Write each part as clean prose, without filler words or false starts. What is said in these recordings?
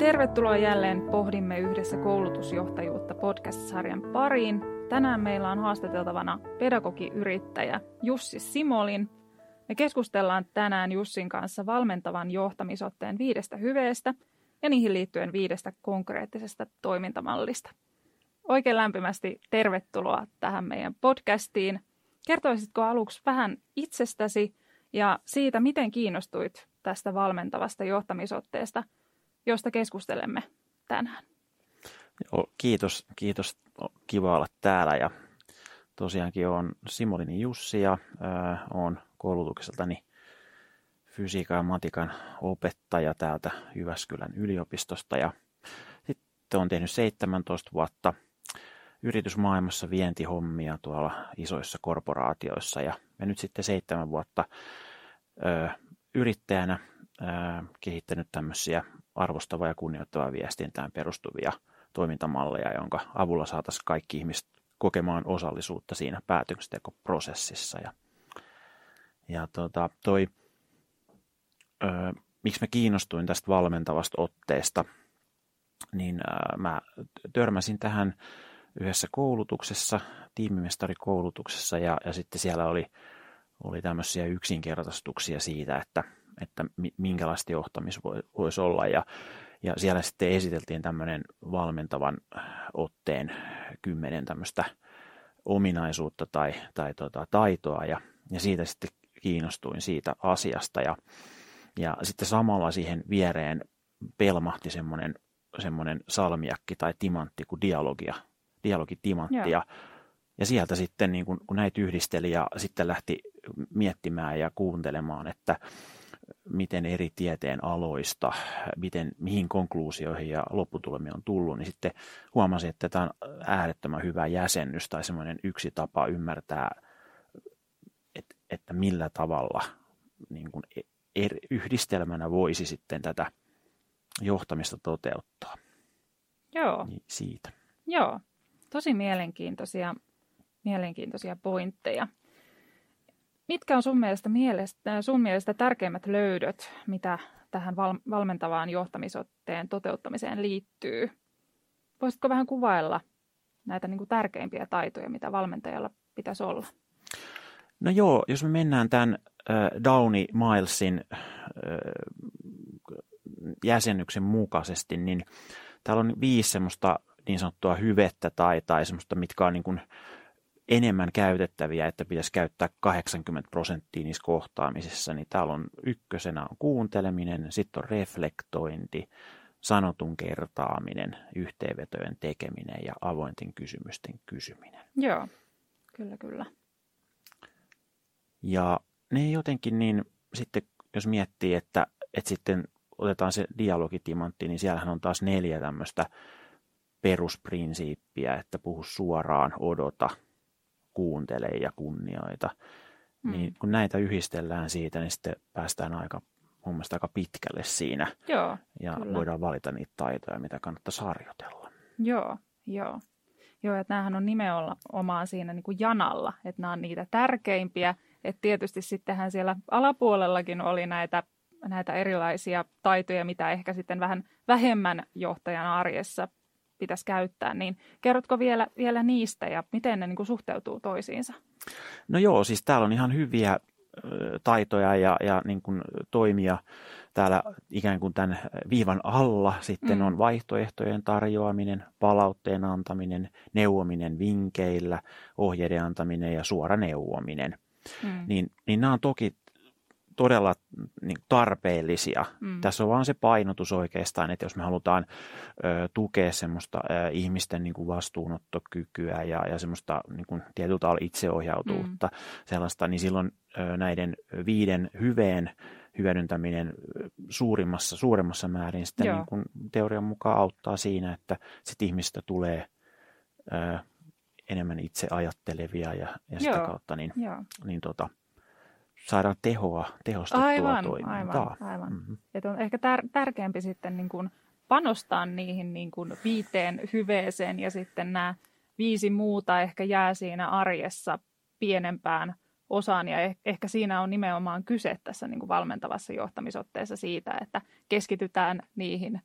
Tervetuloa jälleen Pohdimme yhdessä koulutusjohtajuutta podcast-sarjan pariin. Tänään meillä on haastateltavana pedagogiyrittäjä Jussi Simolin. Me keskustellaan tänään Jussin kanssa valmentavan johtamisotteen 5 hyveestä ja niihin liittyen 5 konkreettisesta toimintamallista. Oikein lämpimästi tervetuloa tähän meidän podcastiin. Kertoisitko aluksi vähän itsestäsi ja siitä, miten kiinnostuit tästä valmentavasta johtamisotteesta, josta keskustelemme tänään? Joo, kiitos. Kiva olla täällä. Ja tosiaankin olen Simolin Jussi ja olen koulutukseltani fysiikan ja matikan opettaja täältä Jyväskylän yliopistosta. Ja sitten olen tehnyt 17 vuotta yritysmaailmassa vientihommia tuolla isoissa korporaatioissa ja nyt sitten 7 vuotta yrittäjänä kehittänyt tämmöisiä arvostavaa ja kunnioittavaa viestintään perustuvia toimintamalleja, jonka avulla saataisiin kaikki ihmiset kokemaan osallisuutta siinä päätöksentekoprosessissa. Miksi mä kiinnostuin tästä valmentavasta otteesta, niin mä törmäsin tähän yhdessä koulutuksessa, tiimimestarikoulutuksessa, ja sitten siellä oli tämmöisiä yksinkertaistuksia siitä, että minkälaista johtamis voisi olla. Ja siellä sitten esiteltiin tämmöinen valmentavan otteen 10 tämmöistä ominaisuutta tai taitoa, ja siitä sitten kiinnostuin siitä asiasta. Ja sitten samalla siihen viereen pelmahti semmoinen salmiakki tai timantti kuin dialogitimantti. Ja sieltä sitten, niin kun näitä yhdisteli ja sitten lähti miettimään ja kuuntelemaan, että miten eri tieteen aloista, mihin konkluusioihin ja lopputulemiin on tullut, niin sitten huomasin, että tämä on äärettömän hyvä jäsennys tai semmoinen yksi tapa ymmärtää, että millä tavalla niin kuin yhdistelmänä voisi sitten tätä johtamista toteuttaa. Joo. Niin siitä. Joo, tosi mielenkiintoisia pointteja. Mitkä on sun mielestä tärkeimmät löydöt, mitä tähän valmentavaan johtamisotteen toteuttamiseen liittyy? Voisitko vähän kuvailla näitä niin kuin tärkeimpiä taitoja, mitä valmentajalla pitäisi olla? No joo, jos me mennään tämän Downie-Milesin jäsennyksen mukaisesti, niin täällä on 5 semmoista niin sanottua hyvettä tai semmoista, mitkä on niin kuin enemmän käytettäviä, että pitäisi käyttää 80% niissä kohtaamisissa, niin täällä on ykkösenä on kuunteleminen, sitten on reflektointi, sanotun kertaaminen, yhteenvetojen tekeminen ja avointen kysymysten kysyminen. Joo, kyllä. Ja ne jotenkin niin sitten, jos miettii, että sitten otetaan se dialogitimantti, niin siellähän on taas 4 tämmöistä perusprinsiippiä, että puhu suoraan, odota, kuuntele ja kunnioita. Niin kun näitä yhdistellään siitä, niin sitten päästään mun mielestä aika pitkälle siinä. Joo, ja kyllä. Voidaan valita niitä taitoja, mitä kannattaisi harjoitella. Joo, että näähän on nimenomaan siinä niin kuin janalla, että nämä on niitä tärkeimpiä. Että tietysti sittenhän siellä alapuolellakin oli näitä erilaisia taitoja, mitä ehkä sitten vähän vähemmän johtajan arjessa pitäisi käyttää, niin kerrotko vielä niistä ja miten ne niin kuin suhteutuu toisiinsa? No joo, siis täällä on ihan hyviä taitoja ja niin kuin toimia täällä ikään kuin tämän viivan alla. Sitten on vaihtoehtojen tarjoaminen, palautteen antaminen, neuvominen vinkeillä, ohjeiden antaminen ja suora neuvominen. Niin nämä on toki todella niin tarpeellisia. Tässä on vaan se painotus oikeastaan, että jos me halutaan tukea semmoista ihmisten niin kuin vastuunottokykyä ja semmoista niin kuin tietyllä tavalla itseohjautuvuutta sellaista, niin silloin näiden 5 hyveen hyödyntäminen suuremmassa määrin sitten niin kuin teorian mukaan auttaa siinä, että sit ihmistä tulee enemmän itse ajattelevia ja sitä kautta niin saadaan tehostettua toimintaa. Aivan. Että on ehkä tärkeämpi sitten niin kuin panostaa niihin niin kuin 5 hyveeseen ja sitten nämä 5 muuta ehkä jää siinä arjessa pienempään osaan. Ja ehkä siinä on nimenomaan kyse tässä niin kuin valmentavassa johtamisotteessa siitä, että keskitytään niihin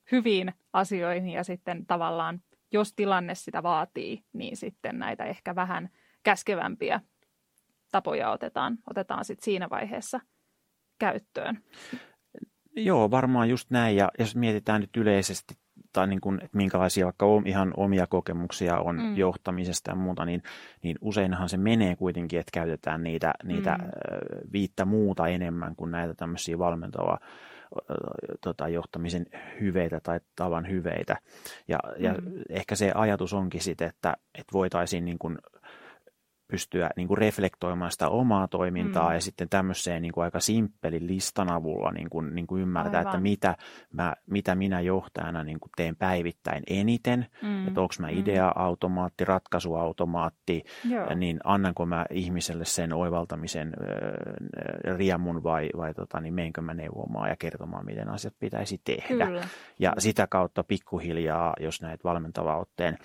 hyviin asioihin ja sitten tavallaan, jos tilanne sitä vaatii, niin sitten näitä ehkä vähän käskevämpiä tapoja otetaan sitten siinä vaiheessa käyttöön. Joo, varmaan just näin. Ja jos mietitään nyt yleisesti, tai niin kuin, että minkälaisia vaikka ihan omia kokemuksia on johtamisesta ja muuta, niin useinhan se menee kuitenkin, että käytetään niitä 5 muuta enemmän kuin näitä tämmöisiä valmentavaa johtamisen hyveitä tai tavan hyveitä. Ja ehkä se ajatus onkin sitten, että voitaisiin niin kuin pystyä niin kuin reflektoimaan sitä omaa toimintaa ja sitten tämmöiseen niin kuin aika simppelin listan avulla niin kuin ymmärtää, että mitä minä johtajana niin kuin teen päivittäin eniten, että onko mä idea-automaatti, ratkaisuautomaatti, niin annanko mä ihmiselle sen oivaltamisen riemun vai meinkö mä neuvomaan ja kertomaan, miten asiat pitäisi tehdä. Kyllä. Ja sitä kautta pikkuhiljaa, jos näitä valmentavaa otteen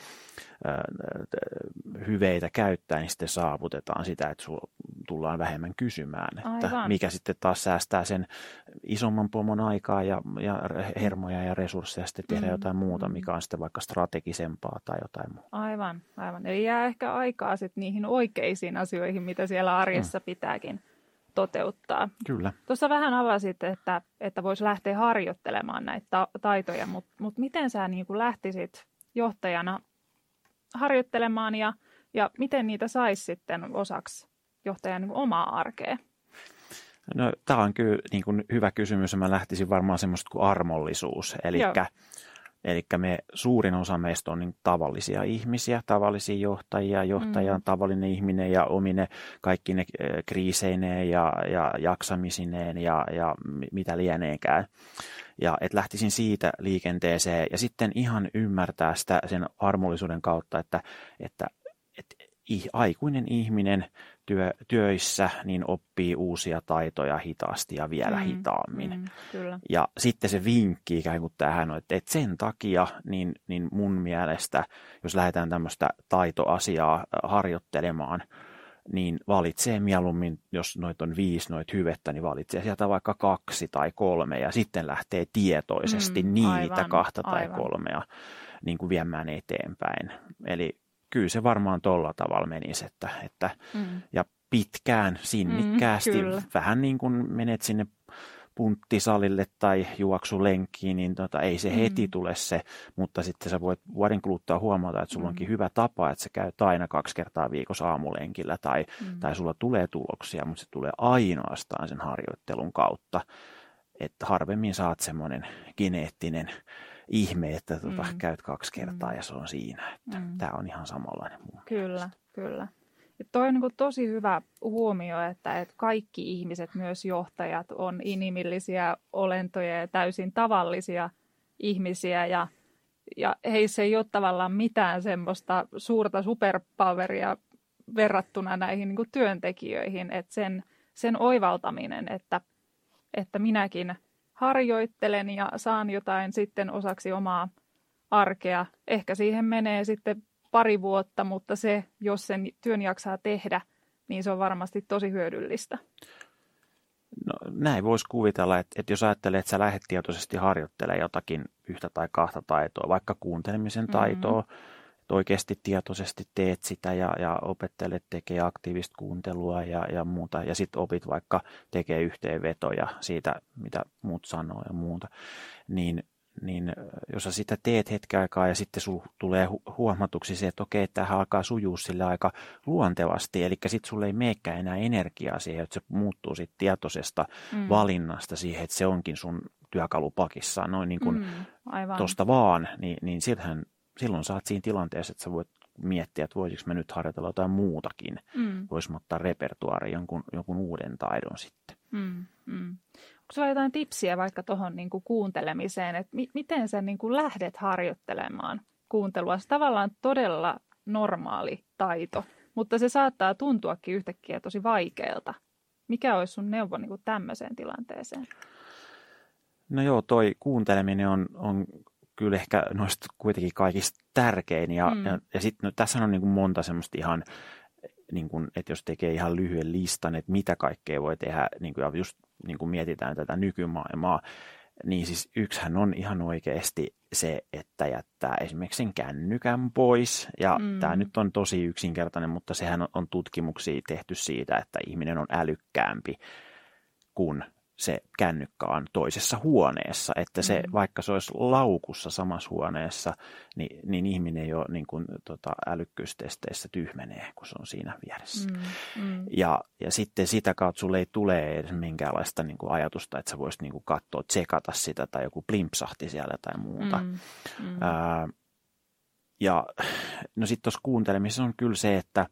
hyveitä käyttää, niin sitten saavutetaan sitä, että tullaan vähemmän kysymään, että mikä sitten taas säästää sen isomman pomon aikaa ja hermoja ja resursseja sitten tehdä jotain muuta, mikä on sitten vaikka strategisempaa tai jotain muuta. Aivan. Eli jää ehkä aikaa sitten niihin oikeisiin asioihin, mitä siellä arjessa pitääkin toteuttaa. Kyllä. Tuossa vähän avasit, että voisi lähteä harjoittelemaan näitä taitoja, mutta miten sä niin kuin lähtisit johtajana harjoittelemaan ja miten niitä saisi sitten osaksi johtajan niin kuin omaa arkea? No, tämä on kyllä niin kuin hyvä kysymys ja mä lähtisin varmaan semmoista kuin armollisuus. Eli me suurin osa meistä on niin tavallisia ihmisiä, tavallisia johtajia. Johtaja on tavallinen ihminen ja omine kaikki ne kriiseineen ja jaksamisineen ja mitä lieneekään. Ja että lähtisin siitä liikenteeseen ja sitten ihan ymmärtää sitä sen armollisuuden kautta, että aikuinen ihminen työissä niin oppii uusia taitoja hitaasti ja vielä hitaammin. Kyllä. Ja sitten se vinkki ikään kuin tähän on, että sen takia niin mun mielestä, jos lähdetään tämmöistä taitoasiaa harjoittelemaan, niin valitsee mieluummin, jos noita on 5 noita hyvettä, niin valitsee sieltä vaikka 2 tai 3 ja sitten lähtee tietoisesti niitä 2 tai 3 niin kuin viemään eteenpäin. Eli kyllä se varmaan tuolla tavalla menisi, että ja pitkään, sinnikkäästi, vähän niin kuin menet sinne punttisalille tai juoksulenkkiin, niin ei se heti tule se, mutta sitten sä voit vuoden kuluttua huomata, että sulla onkin hyvä tapa, että sä käyt aina 2 kertaa viikossa aamulenkillä tai sulla tulee tuloksia, mutta se tulee ainoastaan sen harjoittelun kautta, että harvemmin saat semmoinen geneettinen ihme, että käyt 2 kertaa ja se on siinä. Tämä on ihan samanlainen mun mielestä. Kyllä. Ja toi on niin kuin tosi hyvä huomio, että kaikki ihmiset, myös johtajat, on inhimillisiä olentoja ja täysin tavallisia ihmisiä. Ja heissä ei ole tavallaan mitään semmoista suurta superpoweria verrattuna näihin niin kuin työntekijöihin. Että sen oivaltaminen, että minäkin harjoittelen ja saan jotain sitten osaksi omaa arkea. Ehkä siihen menee sitten 2 vuotta, mutta se, jos sen työn jaksaa tehdä, niin se on varmasti tosi hyödyllistä. No, näin voisi kuvitella, että jos ajattelee, että sä lähdet tietoisesti harjoittelemaan jotakin 1 tai 2 taitoa, vaikka kuuntelemisen taitoa, että oikeasti tietoisesti teet sitä ja opettelet tekee aktiivista kuuntelua ja muuta, ja sitten opit vaikka tekee yhteenvetoja siitä, mitä muut sanoo ja muuta, niin jos sä sitä teet hetken aikaa ja sitten sulla tulee huomatuksi se, että okei, tämähän alkaa sujua sille aika luontevasti, eli sitten sulle ei meekään enää energiaa siihen, että se muuttuu sitten tietoisesta valinnasta siihen, että se onkin sun työkalupakissa, noin niin kuin tosta vaan, niin silloin sä oot siinä tilanteessa, että sä voit miettiä, että voisiko mä nyt harjoitella jotain muutakin, voisi ottaa repertuaariin jonkun uuden taidon sitten. Onko sulla jotain tipsiä vaikka tuohon niin kuin kuuntelemiseen, että miten sä niin kuin lähdet harjoittelemaan kuuntelua? Se tavallaan todella normaali taito, mutta se saattaa tuntuakin yhtäkkiä tosi vaikealta. Mikä olisi sun neuvo niin kuin tämmöiseen tilanteeseen? No joo, toi kuunteleminen on kyllä ehkä noista kuitenkin kaikista tärkein. Ja sitten tässä on niin kuin monta semmoista ihan, niin kuin, että jos tekee ihan lyhyen listan, että mitä kaikkea voi tehdä, niin kuin, ja just niin kuin mietitään tätä nykymaailmaa, niin siis yksihän on ihan oikeasti se, että jättää esimerkiksi sen kännykän pois. Ja tämä nyt on tosi yksinkertainen, mutta sehän on tutkimuksia tehty siitä, että ihminen on älykkäämpi, kun se kännykkä on toisessa huoneessa. Että se, vaikka se olisi laukussa samassa huoneessa, niin ihminen jo niin kuin, älykkyystesteissä tyhmenee, kun se on siinä vieressä. Ja sitten sitä kautta sulle ei tule edes minkäänlaista niin kuin ajatusta, että sä voisit niin kuin katsoa, tsekata sitä tai joku plimpsahti siellä tai muuta. Ja no sitten tuossa kuuntelemisessa on kyllä se, että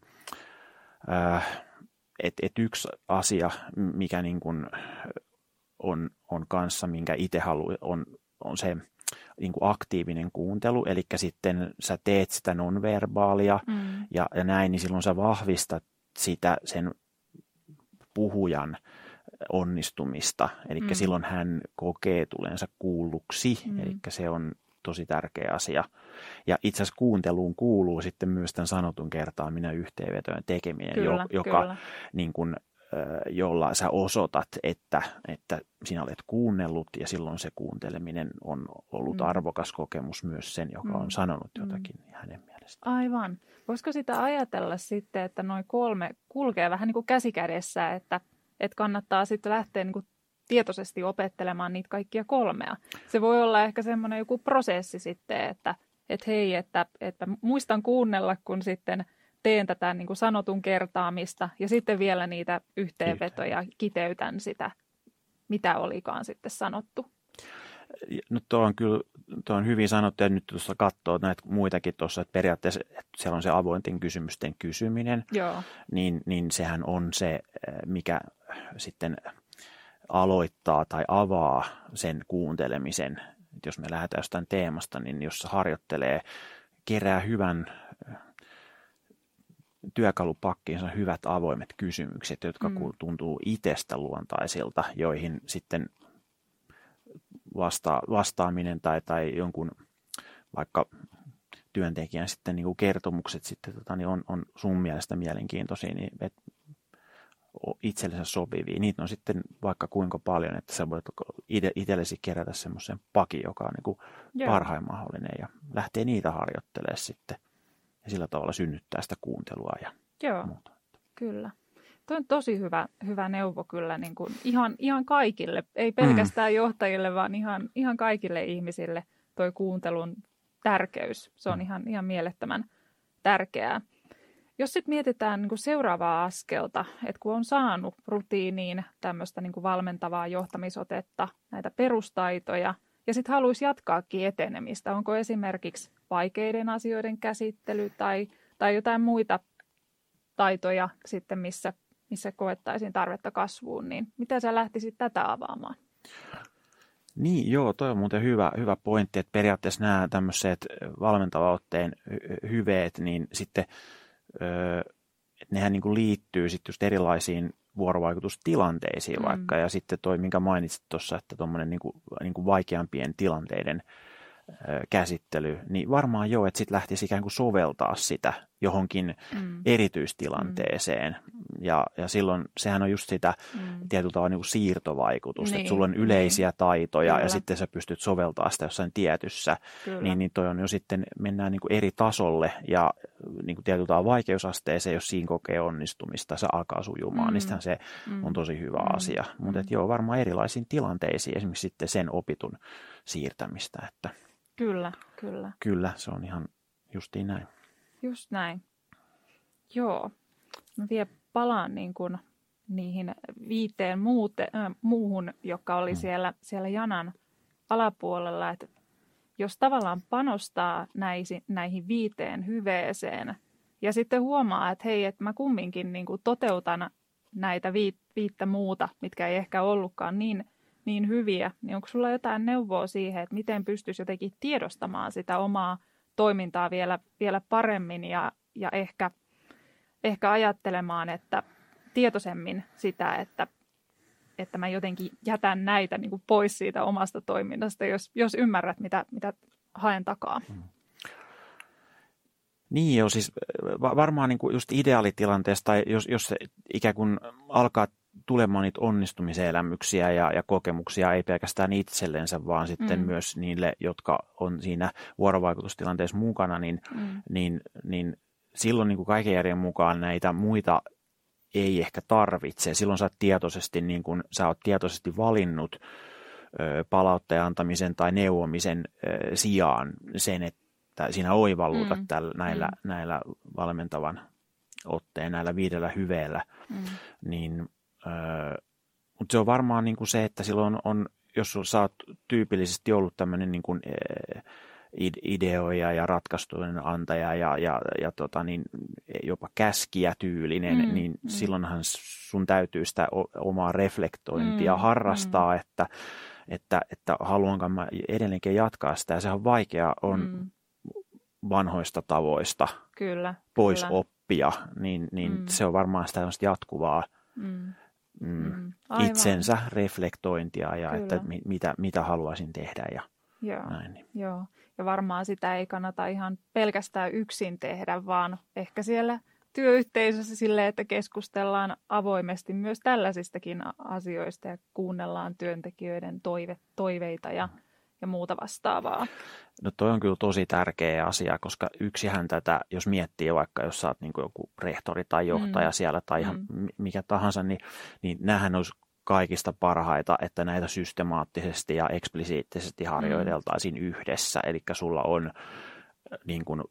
yksi asia, mikä niin kuin on kanssa, minkä itse haluan, on se niin kuin aktiivinen kuuntelu, eli sitten sä teet sitä nonverbaalia ja näin, niin silloin sä vahvistat sitä sen puhujan onnistumista, eli silloin hän kokee tulensa kuulluksi, eli se on tosi tärkeä asia. Ja itse asiassa kuunteluun kuuluu sitten myös tämän sanotun kertaaminen yhteenvetojen tekeminen, joka niin kuin, jolla sä osoitat, että sinä olet kuunnellut ja silloin se kuunteleminen on ollut arvokas kokemus myös sen, joka on sanonut jotakin hänen mielestään. Aivan. Voisiko sitä ajatella sitten, että noin 3 kulkee vähän niin kuin käsikädessä, että kannattaa sitten lähteä niin kuin tietoisesti opettelemaan niitä kaikkia 3. Se voi olla ehkä semmoinen joku prosessi sitten, että hei, että muistan kuunnella, kun sitten teen tätä niin kuin sanotun kertaamista ja sitten vielä niitä yhteenvetoja, kiteytän sitä, mitä olikaan sitten sanottu. No tuo on hyvin sanottu, ja nyt tuossa katsoo näitä muitakin tuossa, että periaatteessa että siellä on se avointen kysymysten kysyminen, niin sehän on se, mikä sitten aloittaa tai avaa sen kuuntelemisen. Jos me lähdetään jostain teemasta, niin jos se harjoittelee, kerää hyvän työkalupakkiinsa hyvät avoimet kysymykset, jotka tuntuu itsestä luontaisilta, joihin sitten vastaaminen tai jonkun vaikka työntekijän sitten niin kuin kertomukset sitten, niin on sun mielestä mielenkiintoisia, niin itsellensä sopivia. Niitä on sitten vaikka kuinka paljon, että sä voit itsellesi kerätä semmoisen pakin, joka on niin kuin parhain mahdollinen ja lähtee niitä harjoittelemaan sitten ja sillä tavalla synnyttää sitä kuuntelua ja muuta. Kyllä. Tuo on tosi hyvä neuvo kyllä niin kuin ihan kaikille, ei pelkästään johtajille, vaan ihan kaikille ihmisille toi kuuntelun tärkeys. Se on ihan mielettömän tärkeää. Jos sitten mietitään niin kuin seuraavaa askelta, että kun on saanut rutiiniin tämmöistä niin kuin valmentavaa johtamisotetta, näitä perustaitoja, ja sitten haluaisi jatkaakin etenemistä, onko esimerkiksi vaikeiden asioiden käsittely tai jotain muita taitoja sitten, missä koettaisiin tarvetta kasvuun, niin miten sä lähtisit tätä avaamaan? Niin, joo, toi on muuten hyvä pointti, että periaatteessa nämä tämmöiset valmentavan otteen hyveet, niin sitten että nehän niin kuin liittyy sitten just erilaisiin vuorovaikutustilanteisiin vaikka, ja sitten toi, minkä mainitsit tuossa, että tuommoinen niin kuin vaikeampien tilanteiden käsittely, niin varmaan joo, että sitten lähtisi ikään kuin soveltaa sitä johonkin erityistilanteeseen. Ja silloin sehän on just sitä tietyllä tavalla niin kuin siirtovaikutusta, että sulla on yleisiä taitoja ja sitten sä pystyt soveltamaan sitä jossain tietyssä, niin toi on jo sitten, mennään niin kuin eri tasolle ja niin kuin tietyllä tavalla vaikeusasteeseen, jos siinä kokee onnistumista, se alkaa sujumaan, niin se on tosi hyvä asia. Mutta joo, varmaan erilaisiin tilanteisiin, esimerkiksi sitten sen opitun siirtämistä, että Kyllä, se on ihan justiin näin. Just näin. Joo. Mä vielä palaan niin kuin niihin 5 muuhun, joka oli siellä janan alapuolella. Että jos tavallaan panostaa näihin 5 hyveeseen ja sitten huomaa, että hei, että mä kumminkin niin kuin toteutan näitä 5 muuta, mitkä ei ehkä ollutkaan niin hyviä, niin onko sulla jotain neuvoa siihen, että miten pystyisi jotenkin tiedostamaan sitä omaa toimintaa vielä paremmin ja ehkä ajattelemaan, että tietoisemmin sitä, että mä jotenkin jätän näitä niin kuin pois siitä omasta toiminnasta, jos ymmärrät, mitä haen takaa. Niin joo, siis varmaan niin kuin just ideaalitilanteesta, tai jos se ikään kuin alkaa tulemaan niitä onnistumisen-elämyksiä ja kokemuksia ei pelkästään itsellensä, vaan sitten myös niille, jotka on siinä vuorovaikutustilanteessa mukana, niin silloin niin kuin kaiken järjen mukaan näitä muita ei ehkä tarvitse. Silloin sä oot tietoisesti valinnut palautteen antamisen tai neuvomisen sijaan sen, että siinä oivallutat näillä valmentavan otteen, näillä 5 hyveellä. Mutta se on varmaan niin kuin se, että silloin on, jos sä oot tyypillisesti ollut tämmöinen niin kuin ideoija ja ratkaisujen antaja ja jopa käskijä tyylinen, niin silloinhan sun täytyy sitä omaa reflektointia harrastaa, että haluanko mä edelleenkin jatkaa sitä, ja sehän on vaikea on vanhoista tavoista pois oppia, niin se on varmaan sitä jatkuvaa itsensä reflektointia ja että mitä haluaisin tehdä ja näin. Joo. Ja varmaan sitä ei kannata ihan pelkästään yksin tehdä, vaan ehkä siellä työyhteisössä silleen, että keskustellaan avoimesti myös tällaisistakin asioista ja kuunnellaan työntekijöiden toiveita ja muuta vastaavaa. No toi on kyllä tosi tärkeä asia, koska yksihän tätä, jos miettii vaikka, jos sä oot niin kuin joku rehtori tai johtaja siellä tai ihan mikä tahansa, niin näähän olisi kaikista parhaita, että näitä systemaattisesti ja eksplisiittisesti harjoiteltaisiin yhdessä. Eli sulla on niin kuin,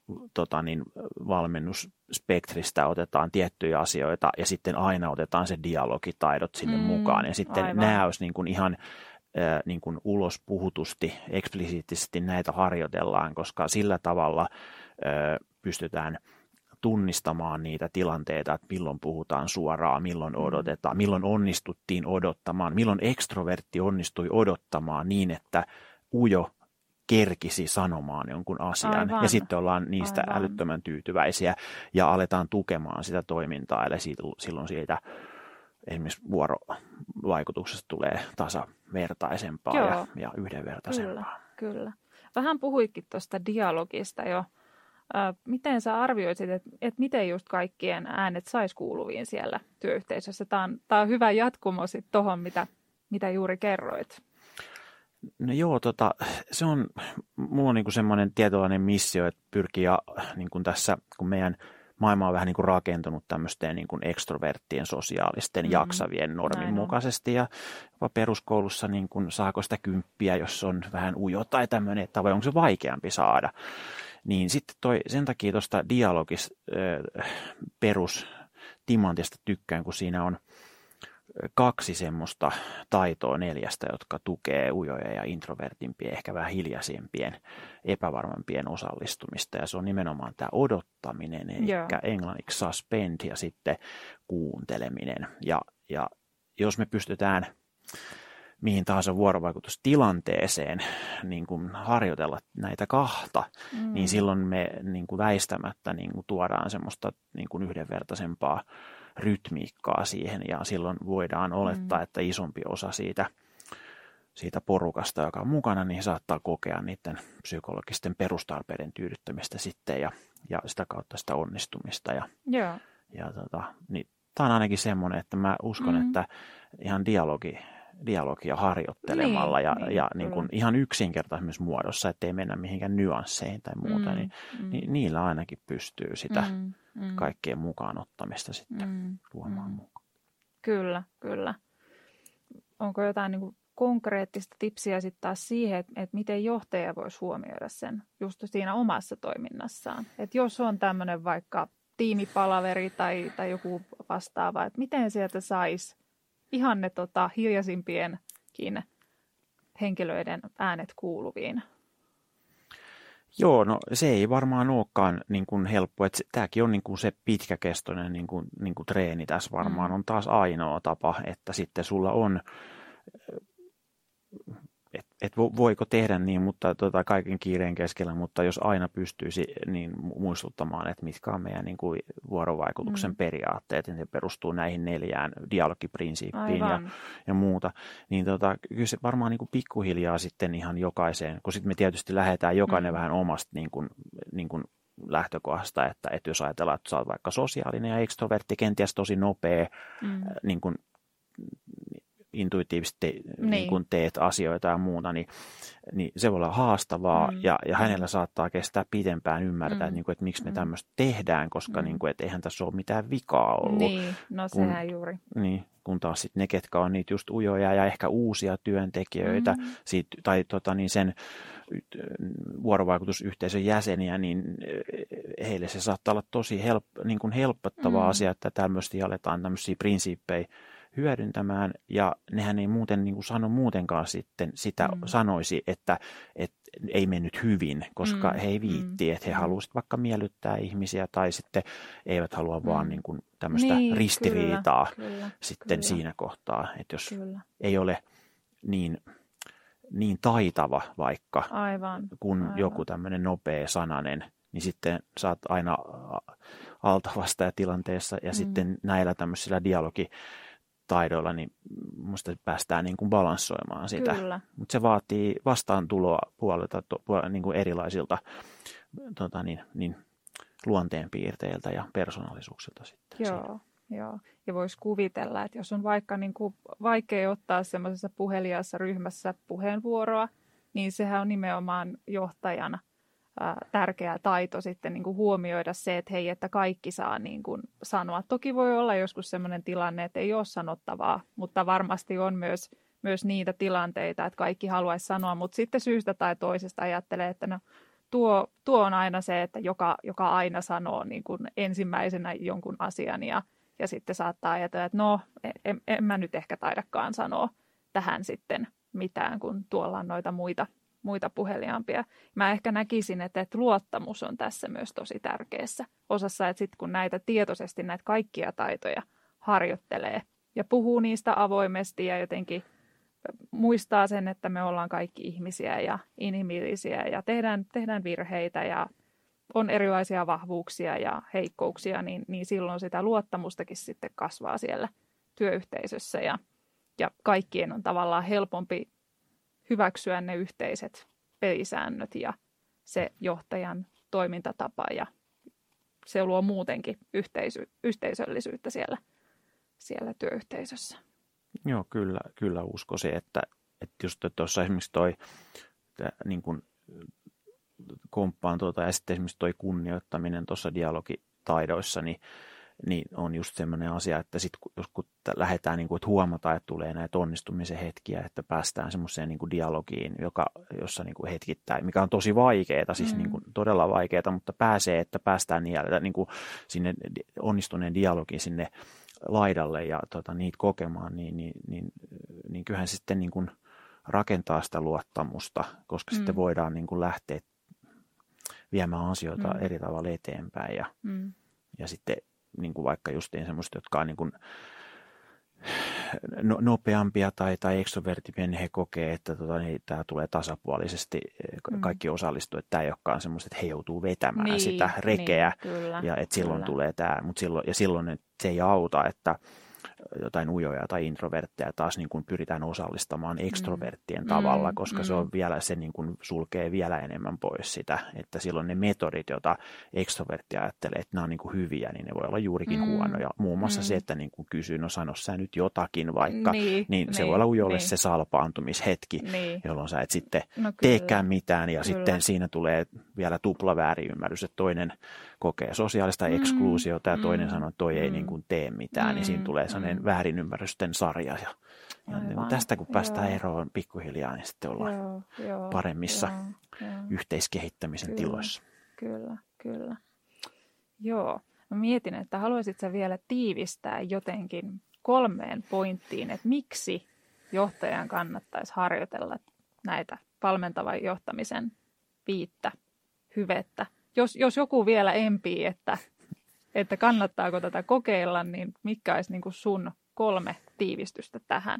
valmennusspektristä otetaan tiettyjä asioita ja sitten aina otetaan se dialogitaidot sinne mukaan. Ja sitten nämä olisi niin kuin ihan niin kuin ulos puhutusti, eksplisiittisesti näitä harjoitellaan, koska sillä tavalla pystytään tunnistamaan niitä tilanteita, että milloin puhutaan suoraan, milloin odotetaan, milloin onnistuttiin odottamaan, milloin ekstrovertti onnistui odottamaan niin, että ujo kerkisi sanomaan jonkun asian. Ja sitten ollaan niistä älyttömän tyytyväisiä ja aletaan tukemaan sitä toimintaa, eli silloin siitä esimerkiksi vuorovaikutuksesta tulee tasavertaisempaa ja yhdenvertaisempaa. Kyllä. Vähän puhuitkin tuosta dialogista jo. Miten sä arvioisit, että miten just kaikkien äänet saisi kuuluviin siellä työyhteisössä? Tämä on hyvä jatkumo sitten tuohon, mitä juuri kerroit. No joo, se on, mulla on niinku semmoinen tietynlainen missio, että pyrkii niinku tässä, kun meidän maailma on vähän niin kuin rakentunut tämmöisten niin kuin ekstroverttien, sosiaalisten, jaksavien normin mukaisesti. Ja jopa peruskoulussa niin kuin, saako sitä 10, jos on vähän ujo tai tämmöinen, että vai onko se vaikeampi saada. Niin sitten sen takia tuosta perustimantista tykkään, kun siinä on 2 semmoista taitoa 4, jotka tukee ujoja ja introvertimpien, ehkä vähän hiljaisempien, epävarmampien osallistumista. Ja se on nimenomaan tämä odottaminen, eli englanniksi suspend ja sitten kuunteleminen. Ja jos me pystytään mihin tahansa vuorovaikutustilanteeseen niin kuin harjoitella näitä 2, niin silloin me niin kuin väistämättä niin kuin tuodaan semmoista niin kuin yhdenvertaisempaa rytmiikkaa siihen, ja silloin voidaan olettaa, että isompi osa siitä porukasta, joka on mukana, niin saattaa kokea niiden psykologisten perustarpeiden tyydyttämistä sitten ja sitä kautta sitä onnistumista. Niin, tämä on ainakin semmoinen, että mä uskon, että ihan dialogia harjoittelemalla niin kuin ihan yksinkertaisemmassa muodossa, ettei mennä mihinkään nyansseihin tai muuta, niin niillä ainakin pystyy sitä kaikkien mukaan ottamista sitten luomaan mukaan. Kyllä. Onko jotain niin kuin konkreettista tipsiä sitten taas siihen, että miten johtaja voisi huomioida sen just siinä omassa toiminnassaan? Että jos on tämmöinen vaikka tiimipalaveri tai joku vastaava, että miten sieltä saisi ihan ne hiljaisimpienkin henkilöiden äänet kuuluviin? Joo, no se ei varmaan olekaan niin kuin helppo. Tämäkin on niin kuin se pitkäkestoinen niin kuin treeni tässä varmaan on taas ainoa tapa, että sitten sulla on, et voiko tehdä niin, mutta kaiken kiireen keskellä, mutta jos aina pystyisi niin muistuttamaan, että mitkä on meidän niin kuin vuorovaikutuksen periaatteet, niin se perustuu näihin 4 dialogiprinsiippiin ja muuta, niin kyllä se varmaan niin kuin pikkuhiljaa sitten ihan jokaiseen, kun sitten me tietysti lähdetään jokainen vähän omasta niin kuin lähtökohdasta, että jos ajatellaan, että sä oot vaikka sosiaalinen ja ekstrovertti, kenties tosi nopea niin kuin intuitiivisesti niin kun teet asioita ja muuta, niin se voi olla haastavaa ja hänellä saattaa kestää pitempään ymmärtää, että miksi me tämmöistä tehdään, koska että eihän tässä ole mitään vikaa ollut. Niin, no sehän juuri. Niin, kun taas sitten ne, ketkä on niitä just ujoja ja ehkä uusia työntekijöitä tai sen vuorovaikutusyhteisön jäseniä, niin heille se saattaa olla tosi helpottava asia, että tämmöisesti aletaan tämmöisiä prinsiippejä hyödyntämään, ja nehän ei muuten sano muutenkaan sitten sitä sanoisi, että ei mennyt hyvin, koska he ei viitti, että he halusivat vaikka miellyttää ihmisiä, tai sitten eivät halua vaan tämmöistä ristiriitaa sitten siinä kohtaa, että jos ei ole niin taitava vaikka, kun joku tämmöinen nopea sananen, niin sitten saat aina altavastaaja-tilanteessa, ja sitten näillä tämmöisillä dialogitaidoilla, niin musta päästään balanssoimaan sitä. Mutta se vaatii vastaantuloa puolelta erilaisilta luonteenpiirteiltä ja persoonallisuuksilta sitten. Joo. Ja voisi kuvitella, että jos on vaikka vaikea ottaa semmoisessa puheliaassa ryhmässä puheenvuoroa, niin sehän on nimenomaan johtajana tärkeä taito sitten huomioida se, että hei, että kaikki saa sanoa. Toki voi olla joskus semmoinen tilanne, että ei ole sanottavaa, mutta varmasti on myös niitä tilanteita, että kaikki haluaisi sanoa, mutta sitten syystä tai toisesta ajattelee, että no, tuo on aina se, että joka aina sanoo ensimmäisenä jonkun asian ja sitten saattaa ajatella, että no, en mä nyt ehkä taidakaan sanoa tähän sitten mitään, kun tuolla on noita muita puheliaampia. Mä ehkä näkisin, että luottamus on tässä myös tosi tärkeässä osassa, että sitten kun tietoisesti näitä kaikkia taitoja harjoittelee ja puhuu niistä avoimesti ja jotenkin muistaa sen, että me ollaan kaikki ihmisiä ja inhimillisiä ja tehdään virheitä ja on erilaisia vahvuuksia ja heikkouksia, niin silloin sitä luottamustakin sitten kasvaa siellä työyhteisössä ja kaikkien on tavallaan helpompi hyväksyä ne yhteiset pelisäännöt ja se johtajan toimintatapa ja se luo muutenkin yhteisöllisyyttä siellä työyhteisössä. Joo, kyllä uskoisin, että just tuossa esimerkiksi komppaan ja sitten esimerkiksi toi kunnioittaminen tuossa dialogitaidoissa, niin on just semmoinen asia, että sitten kun lähdetään, että huomataan, että tulee näitä onnistumisen hetkiä, että päästään semmoiseen dialogiin, jossa hetkittäin, mikä on tosi vaikeaa, siis todella vaikeaa, mutta että päästään sinne onnistuneen dialogin sinne laidalle ja niitä kokemaan, niin kyllähän sitten rakentaa sitä luottamusta, koska sitten voidaan lähteä viemään asioita eri tavalla eteenpäin ja sitten vaikka justiin semmoista, jotka on nopeampia tai ekstrovertimpia, niin he kokee, että tämä tulee tasapuolisesti, kaikki osallistuu, että tämä ei olekaan semmoista, että he joutuu vetämään sitä rekeä ja että silloin tulee tämä, mutta silloin että se ei auta, että jotain ujoja tai introvertteja taas pyritään osallistamaan ekstroverttien tavalla, koska se on vielä se sulkee vielä enemmän pois sitä, että silloin ne metodit, joita ekstrovertti ajattelee, että nämä on hyviä, niin ne voi olla juurikin huonoja. Muun muassa se, että kysyy, no sano sä nyt jotakin vaikka, niin se voi olla ujolle se salpaantumishetki, jolloin sä et sitten teekään mitään ja sitten siinä tulee vielä tupla väärinymmärrys, että toinen kokee sosiaalista ekskluusiota ja toinen sanoo, että toi ei tee mitään, niin siinä tulee sellainen väärinymmärrysten sarja. Ja tästä kun päästään eroon pikkuhiljaa, niin sitten ollaan paremmissa yhteiskehittämisen tiloissa. Kyllä. Joo. Mä mietin, että haluaisit sä vielä tiivistää jotenkin 3 pointtiin, että miksi johtajan kannattaisi harjoitella näitä valmentavan johtamisen 5 hyvettä. Jos joku vielä empii, että kannattaako tätä kokeilla, niin mitkä olisi sun 3 tiivistystä tähän?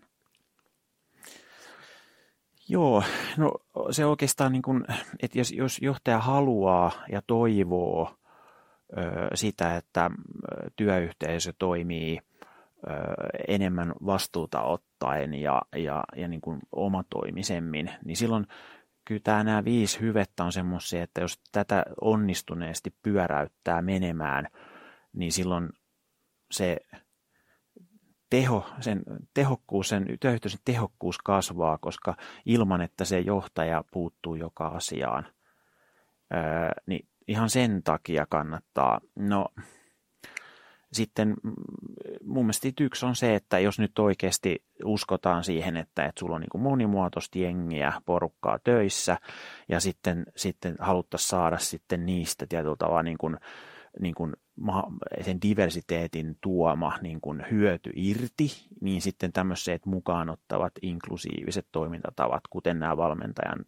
Joo, no se oikeastaan, että jos johtaja haluaa ja toivoo sitä, että työyhteisö toimii enemmän vastuuta ottaen ja omatoimisemmin, niin silloin kyllä nämä 5 hyvettä on semmoisia, että jos tätä onnistuneesti pyöräyttää menemään, niin silloin se sen työyhteisön tehokkuus kasvaa, koska ilman, että se johtaja puuttuu joka asiaan, niin ihan sen takia kannattaa. No, sitten mun mielestä yksi on se, että jos nyt oikeasti uskotaan siihen, että sulla on niin kuin monimuotoista jengiä, porukkaa töissä, ja sitten haluttaisiin saada sitten niistä tietyllä tavalla niin kuin sen diversiteetin tuoma niin kuin hyöty irti, niin sitten tämmöiset mukaan ottavat inklusiiviset toimintatavat, kuten nämä valmentajan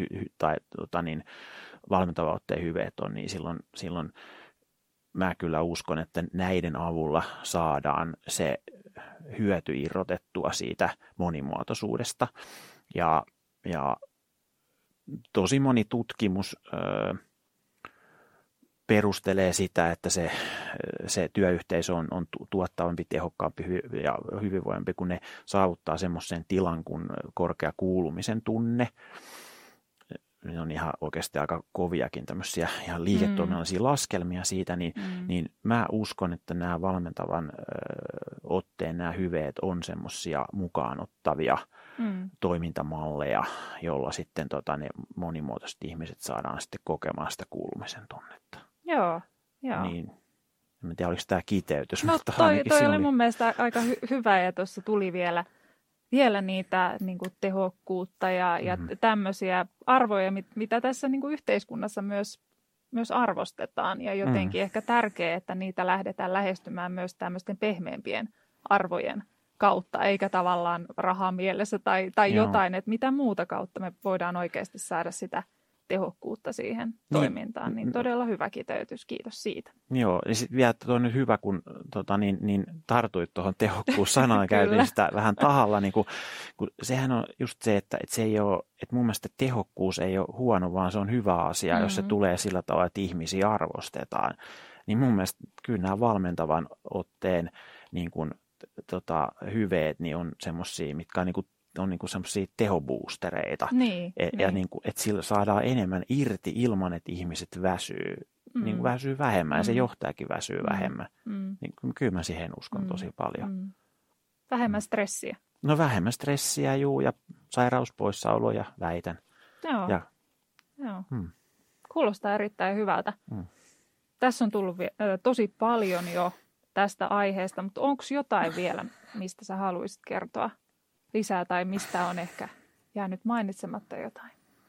valmentavan otteen hyveet on, niin silloin mä kyllä uskon, että näiden avulla saadaan se hyöty irrotettua siitä monimuotoisuudesta. Ja tosi moni tutkimus perustelee sitä, että se työyhteisö on tuottavampi, tehokkaampi ja hyvinvoivampi, kun ne saavuttaa semmoisen tilan kuin korkea kuulumisen tunne. Ne on ihan oikeasti aika koviakin tämmöisiä ihan liiketoiminnallisia laskelmia siitä, niin mä uskon, että nämä valmentavan otteen nämä hyveet on semmoisia mukaanottavia toimintamalleja, jolla sitten ne monimuotoiset ihmiset saadaan sitten kokemaan sitä kuulumisen tunnetta. Joo. Niin, en tiedä, oliko tämä kiteytys. No mutta toi oli mun mielestä aika hyvä, ja tuossa tuli vielä niitä niin kuin tehokkuutta ja tämmöisiä arvoja, mitä tässä niin kuin yhteiskunnassa myös arvostetaan. Ja jotenkin ehkä tärkeää, että niitä lähdetään lähestymään myös tämmöisten pehmeämpien arvojen kautta, eikä tavallaan rahaa mielessä tai jotain, että mitä muuta kautta me voidaan oikeasti saada sitä tehokkuutta siihen toimintaan. Niin todella hyvä kiteytys, kiitos siitä. Joo, ja sitten vielä tuo nyt hyvä, kun tartuit tuohon tehokkuussanaan, käytin sitä vähän tahalla, kun sehän on just se, että se ei ole, että mun mielestä tehokkuus ei ole huono, vaan se on hyvä asia, jos se tulee sillä tavalla, että ihmisiä arvostetaan. Niin mun mielestä kyllä nämä valmentavan otteen hyveet niin on semmoisia, mitkä on niin kuin semmoisia tehobuustereita. Ja niin kuin, että sillä saadaan enemmän irti ilman, että ihmiset väsyy vähemmän ja se johtajakin väsyy vähemmän. Niin kyllä mä siihen uskon tosi paljon. Vähemmän stressiä. No vähemmän stressiä, ja sairauspoissaoloja väitän. Joo. Kuulostaa erittäin hyvältä. Tässä on tullut tosi paljon jo tästä aiheesta, mutta onko jotain vielä, mistä sä haluaisit kertoa lisää tai mistä on ehkä jäänyt mainitsematta jotain?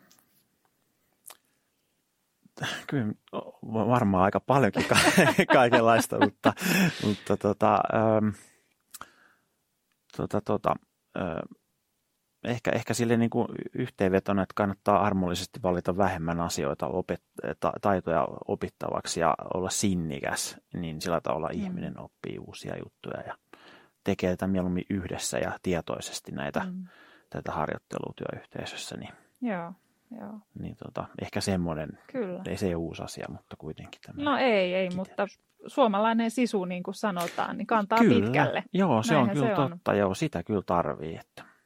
Kyllä varmaan aika paljonkin kaikenlaista, mutta ehkä sille niin kuin yhteenvetona, että kannattaa armollisesti valita vähemmän asioita, taitoja opittavaksi ja olla sinnikäs, niin sillä tavalla ihminen oppii uusia juttuja ja tekee tätä mieluummin yhdessä ja tietoisesti tätä harjoittelua työyhteisössä. Joo. Niin ehkä semmoinen, ei se ole uusi asia, mutta kuitenkin tämmöinen. No ei, mutta suomalainen sisu, niin kuin sanotaan, niin kantaa pitkälle. Joo, se on kyllä totta. Joo, sitä kyllä tarvii.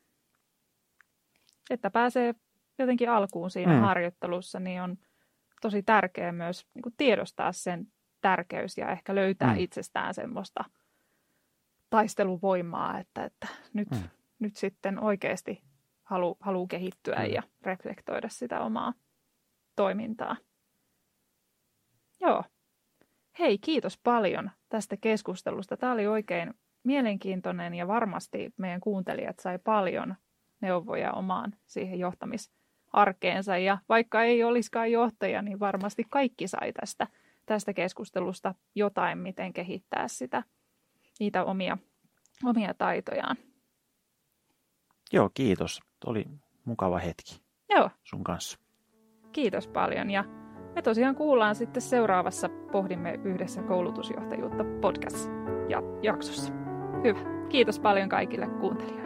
Että pääsee jotenkin alkuun siinä harjoittelussa, niin on tosi tärkeää myös niin kuin tiedostaa sen tärkeys ja ehkä löytää itsestään semmoista taisteluvoimaa, että nyt sitten oikeasti haluaa kehittyä ja reflektoida sitä omaa toimintaa. Joo. Hei, kiitos paljon tästä keskustelusta. Tämä oli oikein mielenkiintoinen ja varmasti meidän kuuntelijat sai paljon neuvoja omaan siihen johtamisarkeensa. Ja vaikka ei olisikaan johtaja, niin varmasti kaikki sai tästä keskustelusta jotain, miten kehittää niitä omia taitojaan. Joo, kiitos. Oli mukava hetki sun kanssa. Kiitos paljon ja me tosiaan kuullaan sitten seuraavassa Pohdimme yhdessä koulutusjohtajuutta podcast-jaksossa. Hyvä. Kiitos paljon kaikille kuuntelijoille.